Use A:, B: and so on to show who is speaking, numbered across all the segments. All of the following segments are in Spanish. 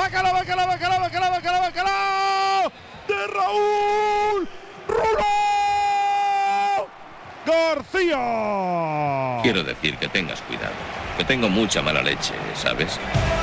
A: Bacalao de Raúl Rulo García.
B: Quiero decir que tengas cuidado, que tengo mucha mala leche, ¿sabes?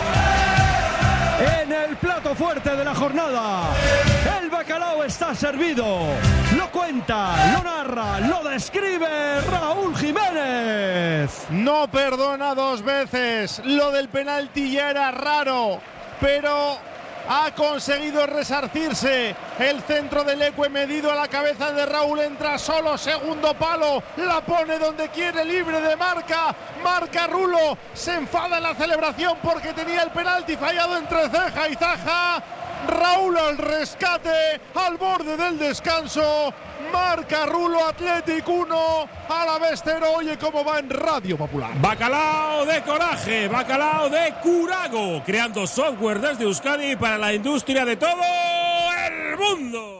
C: En el plato fuerte de la jornada, el bacalao está servido. Lo cuenta, lo narra, lo describe Raúl Jiménez.
A: No perdona dos veces. Lo del penalti ya era raro, pero ha conseguido resarcirse. El centro del Leque medido a la cabeza de Raúl, entra solo, segundo palo, la pone donde quiere, libre de marca. Marca Rulo, se enfada en la celebración porque tenía el penalti fallado entre ceja y zaja. Raúl al rescate, al borde del descanso. Marca Rulo, Athletic 1, Alavés 0. Oye cómo va en Radio Popular.
D: Bacalao de coraje, bacalao de Curago, creando software desde Euskadi para la industria de todo el mundo.